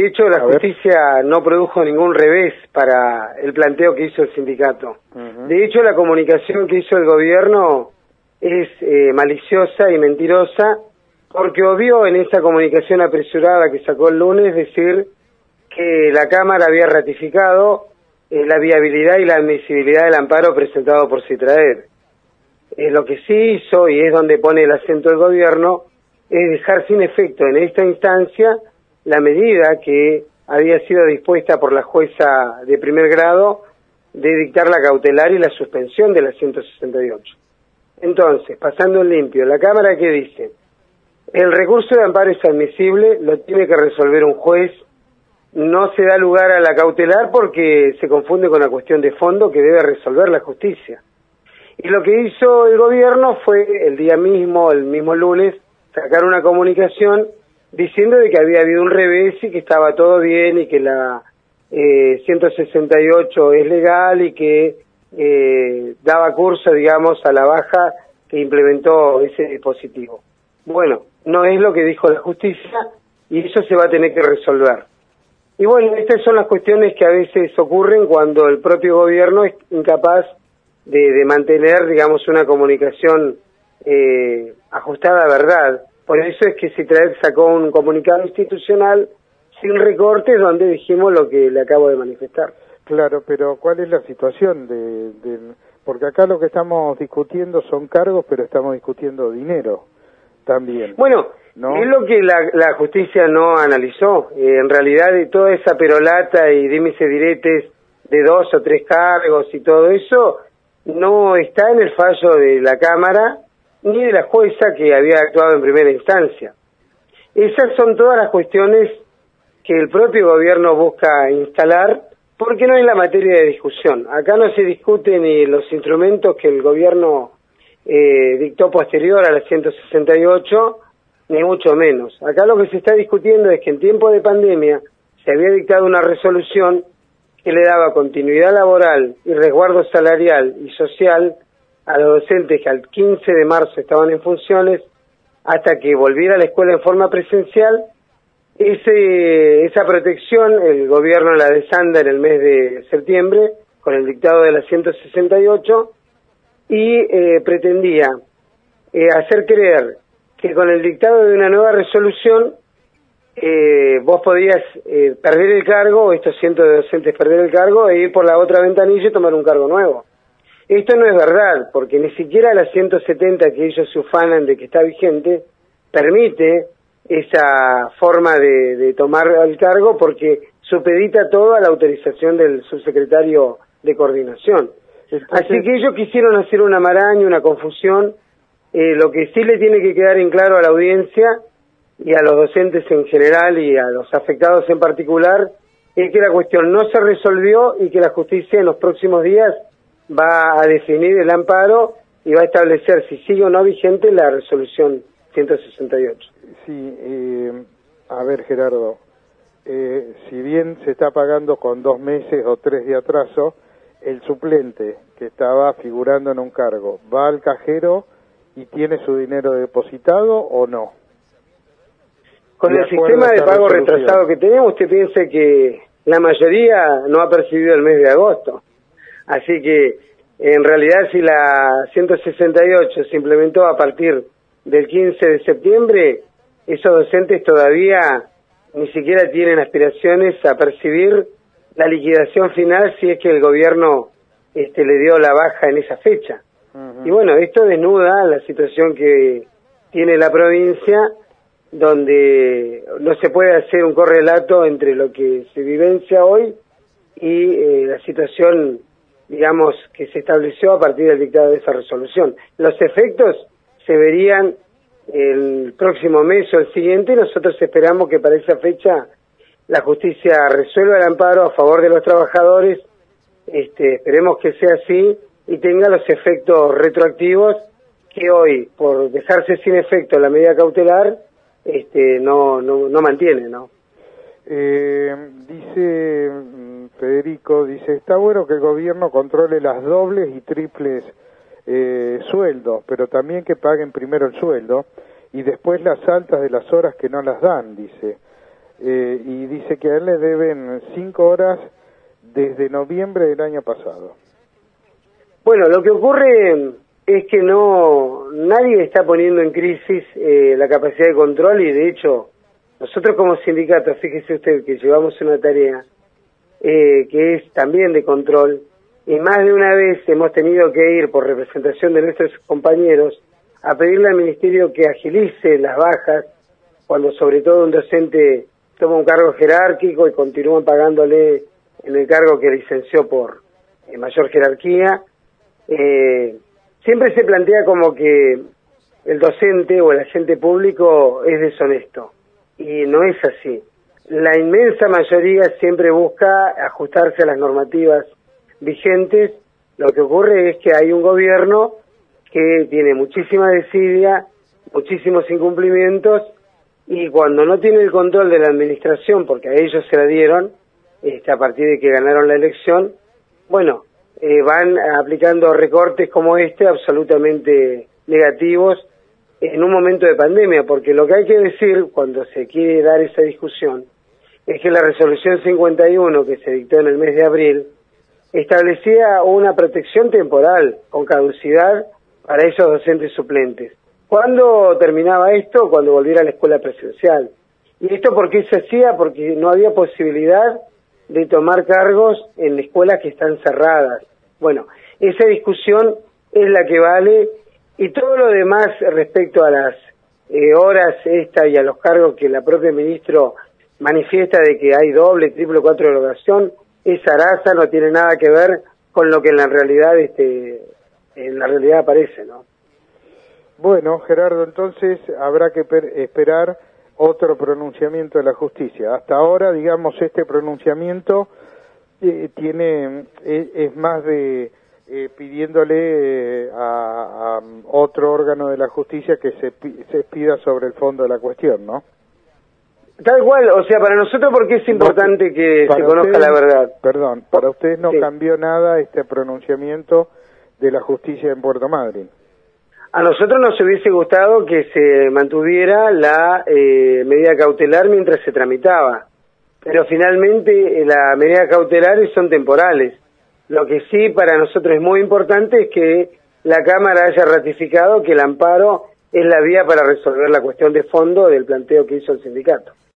De hecho, la justicia no produjo ningún revés para el planteo que hizo el sindicato. De hecho, la comunicación que hizo el gobierno es maliciosa y mentirosa, porque obvió en esa comunicación apresurada que sacó el lunes decir que la Cámara había ratificado la viabilidad y la admisibilidad del amparo presentado por Citraer. Lo que sí hizo, y es donde pone el acento el gobierno, es dejar sin efecto en esta instancia la medida que había sido dispuesta por la jueza de primer grado de dictar la cautelar y la suspensión de la 168. Entonces, pasando en limpio, la Cámara, ¿qué dice? El recurso de amparo es admisible, lo tiene que resolver un juez, no se da lugar a la cautelar porque se confunde con la cuestión de fondo que debe resolver la justicia. Y lo que hizo el gobierno fue el mismo lunes, sacar una comunicación diciendo de que había habido un revés y que estaba todo bien y que la 168 es legal y que daba curso, digamos, a la baja que implementó ese dispositivo. Bueno, no es lo que dijo la justicia y eso se va a tener que resolver. Y bueno, estas son las cuestiones que a veces ocurren cuando el propio gobierno es incapaz de mantener, digamos, una comunicación ajustada a verdad. Por eso es que Citraer sacó un comunicado institucional sin recortes donde dijimos lo que le acabo de manifestar. Claro, pero ¿cuál es la situación porque acá lo que estamos discutiendo son cargos, pero estamos discutiendo dinero también? Bueno, ¿no? Es lo que la justicia no analizó. En realidad, de toda esa perolata y dimes y diretes de 2 o 3 cargos y todo eso, no está en el fallo de la Cámara ni de la jueza que había actuado en primera instancia. Esas son todas las cuestiones que el propio gobierno busca instalar porque no es la materia de discusión. Acá no se discute ni los instrumentos que el gobierno dictó posterior a la 168, ni mucho menos. Acá lo que se está discutiendo es que en tiempo de pandemia se había dictado una resolución que le daba continuidad laboral y resguardo salarial y social a los docentes que al 15 de marzo estaban en funciones hasta que volviera a la escuela en forma presencial. Esa protección el gobierno la desanda en el mes de septiembre con el dictado de la 168 y pretendía hacer creer que con el dictado de una nueva resolución vos podías perder el cargo, o estos cientos de docentes perder el cargo e ir por la otra ventanilla y tomar un cargo nuevo. Esto no es verdad, porque ni siquiera la 170 que ellos se ufanan de que está vigente permite esa forma de tomar el cargo porque supedita todo a la autorización del subsecretario de coordinación. Así que ellos quisieron hacer una maraña, una confusión. Lo que sí le tiene que quedar en claro a la audiencia y a los docentes en general y a los afectados en particular es que la cuestión no se resolvió y que la justicia en los próximos días va a definir el amparo y va a establecer si sigue o no vigente la resolución 168. Sí, a ver, Gerardo, si bien se está pagando con 2 meses o 3 de atraso, el suplente que estaba figurando en un cargo, ¿va al cajero y tiene su dinero depositado o no? Con el sistema de pago retrasado que tenemos, usted piensa que la mayoría no ha percibido el mes de agosto. Así que, en realidad, si la 168 se implementó a partir del 15 de septiembre, esos docentes todavía ni siquiera tienen aspiraciones a percibir la liquidación final si es que el gobierno le dio la baja en esa fecha. Y bueno, esto desnuda la situación que tiene la provincia, donde no se puede hacer un correlato entre lo que se vivencia hoy y la situación, digamos, que se estableció a partir del dictado de esa resolución. Los efectos se verían el próximo mes o el siguiente y nosotros esperamos que para esa fecha la justicia resuelva el amparo a favor de los trabajadores, esperemos que sea así y tenga los efectos retroactivos que hoy, por dejarse sin efecto la medida cautelar, no mantiene, ¿no? Dice Federico, está bueno que el gobierno controle las dobles y triples sueldos, pero también que paguen primero el sueldo y después las altas de las horas que no las dan, dice. y dice que a él le deben 5 horas desde noviembre del año pasado. Bueno, lo que ocurre es que nadie está poniendo en crisis la capacidad de control, y de hecho nosotros como sindicato, fíjese usted que llevamos una tarea que es también de control, y más de una vez hemos tenido que ir por representación de nuestros compañeros a pedirle al ministerio que agilice las bajas cuando sobre todo un docente toma un cargo jerárquico y continúan pagándole en el cargo que licenció por mayor jerarquía. Siempre se plantea como que el docente o el agente público es deshonesto, y no es así. La inmensa mayoría siempre busca ajustarse a las normativas vigentes. Lo que ocurre es que hay un gobierno que tiene muchísima desidia, muchísimos incumplimientos, y cuando no tiene el control de la administración, porque a ellos se la dieron, a partir de que ganaron la elección, bueno, van aplicando recortes como absolutamente negativos en un momento de pandemia, porque lo que hay que decir cuando se quiere dar esa discusión es que la resolución 51 que se dictó en el mes de abril establecía una protección temporal con caducidad para esos docentes suplentes. ¿Cuándo terminaba esto? Cuando volviera a la escuela presencial. ¿Y esto por qué se hacía? Porque no había posibilidad de tomar cargos en escuelas que están cerradas. Bueno, esa discusión es la que vale, y todo lo demás respecto a las horas y a los cargos que la propia ministro manifiesta de que hay doble, triple, 4 de erogación, es zaraza, no tiene nada que ver con lo que en la realidad aparece, ¿no? Bueno, Gerardo, entonces habrá que esperar otro pronunciamiento de la justicia. Hasta ahora, digamos, este pronunciamiento es más de pidiéndole a otro órgano de la justicia que se pida sobre el fondo de la cuestión, ¿no? Tal cual, o sea, para nosotros porque es importante que se conozca la verdad. Perdón, para ustedes no sí. Cambió nada este pronunciamiento de la justicia en Puerto Madryn. A nosotros nos hubiese gustado que se mantuviera la medida cautelar mientras se tramitaba, pero finalmente las medidas cautelares son temporales. Lo que sí para nosotros es muy importante es que la Cámara haya ratificado que el amparo es la vía para resolver la cuestión de fondo del planteo que hizo el sindicato.